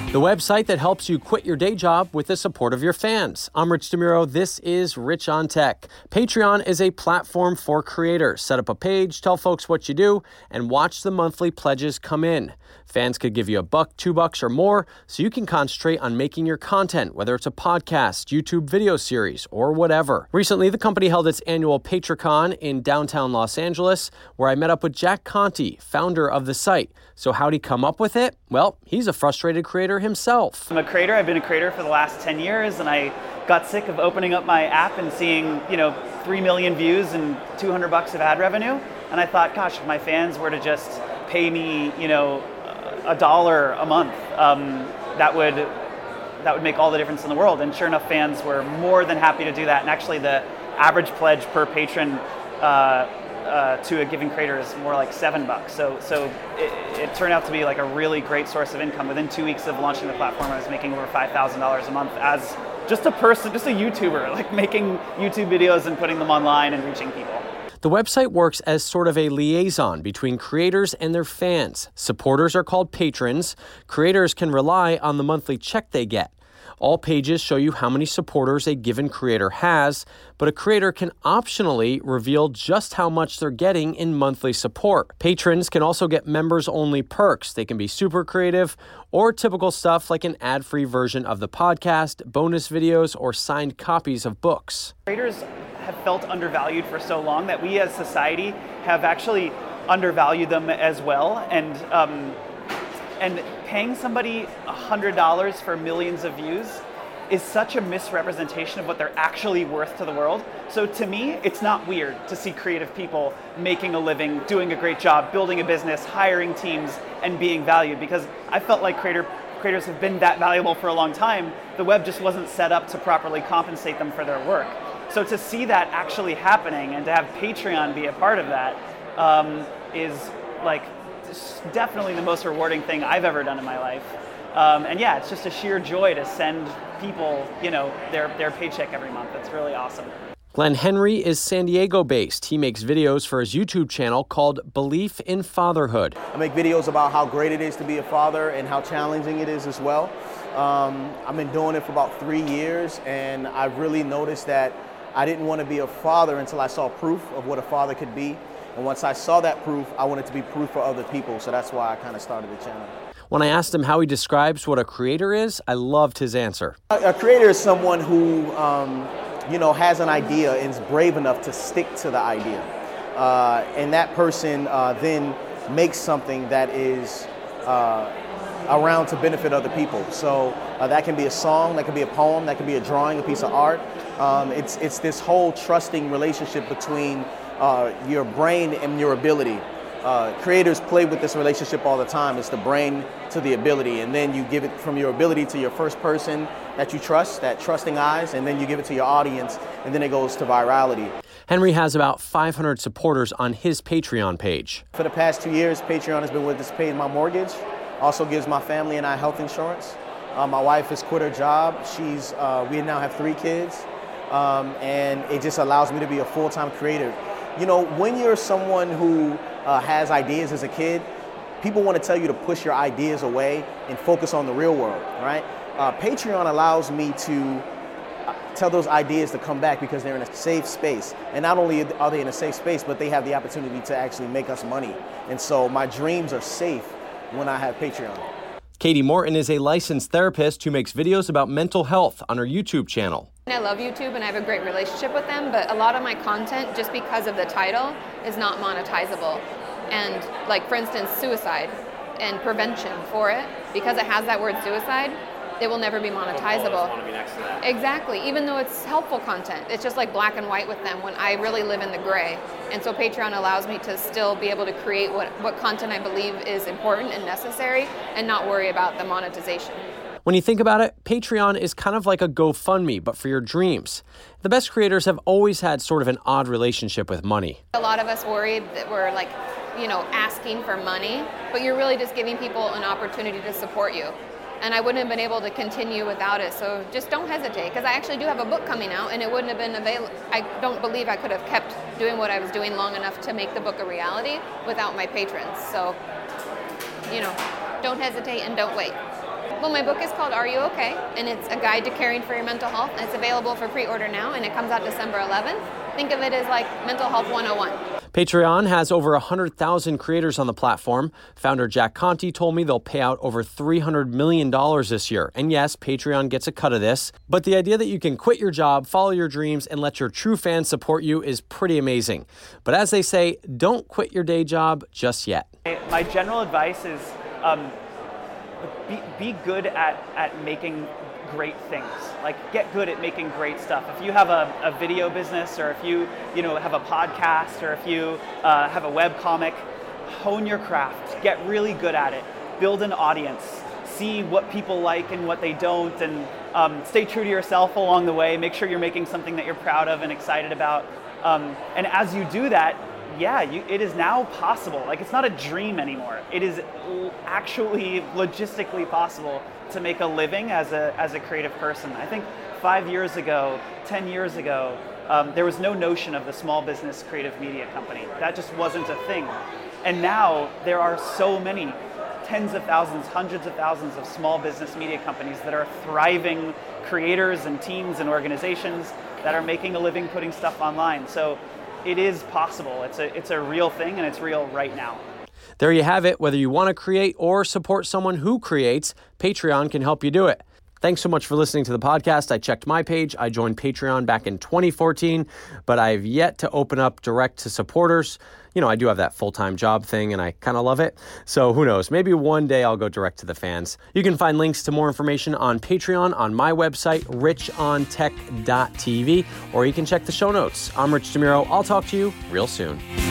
The website that helps you quit your day job with the support of your fans. I'm Rich DeMuro. This is Rich on Tech. Patreon is a platform for creators. Set up a page, tell folks what you do, and watch the monthly pledges come in. Fans could give you $1, $2, or more, so you can concentrate on making your content, whether it's a podcast, YouTube video series, or whatever. Recently, the company held its annual PatreCon in downtown Los Angeles, where I met up with Jack Conte, founder of the site. So how'd he come up with it? Well, he's a frustrated creator himself. I'm a creator. I've been a creator for the last 10 years, and I got sick of opening up my app and seeing, 3 million views and $200 of ad revenue. And I thought, gosh, if my fans were to just pay me, $1 a month, that would make all the difference in the world. And sure enough, fans were more than happy to do that. And actually, the average pledge per patron to a given creator is more like $7. So it turned out to be like a really great source of income. Within 2 weeks of launching the platform, I was making over $5,000 a month as just a person, just a YouTuber, like making YouTube videos and putting them online and reaching people. The website works as sort of a liaison between creators and their fans. Supporters are called patrons. Creators can rely on the monthly check they get. All pages show you how many supporters a given creator has, but a creator can optionally reveal just how much they're getting in monthly support. Patrons can also get members-only perks. They can be super creative or typical stuff like an ad-free version of the podcast, bonus videos, or signed copies of books. Creators have felt undervalued for so long that we as society have actually undervalued them as well. And paying somebody $100 for millions of views is such a misrepresentation of what they're actually worth to the world. So to me, it's not weird to see creative people making a living, doing a great job, building a business, hiring teams, and being valued, because I felt like creators have been that valuable for a long time. The web just wasn't set up to properly compensate them for their work. So to see that actually happening and to have Patreon be a part of that is like definitely the most rewarding thing I've ever done in my life. And yeah, it's just a sheer joy to send people, their paycheck every month. It's really awesome. Glenn Henry is San Diego based. He makes videos for his YouTube channel called Belief in Fatherhood. I make videos about how great it is to be a father and how challenging it is as well. I've been doing it for about 3 years, and I've really noticed that I didn't want to be a father until I saw proof of what a father could be. And once I saw that proof, I wanted to be proof for other people. So that's why I kind of started the channel. When I asked him how he describes what a creator is, I loved his answer. A creator is someone who, has an idea and is brave enough to stick to the idea. And that person then makes something that is around to benefit other people. So that can be a song, that can be a poem, that can be a drawing, a piece of art. It's this whole trusting relationship between your brain and your ability. Creators play with this relationship all the time. It's the brain to the ability, and then you give it from your ability to your first person that you trust, that trusting eyes, and then you give it to your audience, and then it goes to virality. Henry has about 500 supporters on his Patreon page. For the past 2 years, Patreon has been with us paying my mortgage, also gives my family and I health insurance. My wife has quit her job. We now have 3 kids, and it just allows me to be a full-time creator. When you're someone who has ideas as a kid, people want to tell you to push your ideas away and focus on the real world, right? Patreon allows me to tell those ideas to come back because they're in a safe space. And not only are they in a safe space, but they have the opportunity to actually make us money. And so my dreams are safe when I have Patreon. Katie Morton is a licensed therapist who makes videos about mental health on her YouTube channel. I love YouTube and I have a great relationship with them, but a lot of my content, just because of the title, is not monetizable. And like, for instance, suicide and prevention for it, because it has that word suicide, it will never be monetizable. Want to be next to that. Exactly, even though it's helpful content. It's just like black and white with them when I really live in the gray. And so Patreon allows me to still be able to create what content I believe is important and necessary and not worry about the monetization. When you think about it, Patreon is kind of like a GoFundMe, but for your dreams. The best creators have always had sort of an odd relationship with money. A lot of us worry that we're like, asking for money, but you're really just giving people an opportunity to support you. And I wouldn't have been able to continue without it. So just don't hesitate, because I actually do have a book coming out, and it wouldn't have been available. I don't believe I could have kept doing what I was doing long enough to make the book a reality without my patrons. So, don't hesitate and don't wait. Well, my book is called Are You Okay? And it's a guide to caring for your mental health. And it's available for pre-order now, and it comes out December 11th. Think of it as like Mental Health 101. Patreon has over 100,000 creators on the platform. Founder Jack Conte told me they'll pay out over $300 million this year. And yes, Patreon gets a cut of this, but the idea that you can quit your job, follow your dreams, and let your true fans support you is pretty amazing. But as they say, don't quit your day job just yet. My general advice is be good at making great things. Like, get good at making great stuff. If you have a video business, or if you have a podcast, or if you have a web comic, hone your craft. Get really good at it. Build an audience. See what people like and what they don't, and stay true to yourself along the way. Make sure you're making something that you're proud of and excited about. And as you do that, it is now possible. Like, it's not a dream anymore. It is actually logistically possible to make a living as a creative person. I think 5 years ago, 10 years ago, there was no notion of the small business creative media company. That just wasn't a thing. And now there are so many, tens of thousands, hundreds of thousands of small business media companies that are thriving creators and teams and organizations that are making a living putting stuff online. So it is possible. It's a real thing, and it's real right now. There you have it. Whether you want to create or support someone who creates, Patreon can help you do it. Thanks so much for listening to the podcast. I checked my page. I joined Patreon back in 2014, but I've yet to open up direct to supporters. I do have that full-time job thing, and I kind of love it. So who knows? Maybe one day I'll go direct to the fans. You can find links to more information on Patreon on my website, richontech.tv, or you can check the show notes. I'm Rich DeMuro. I'll talk to you real soon.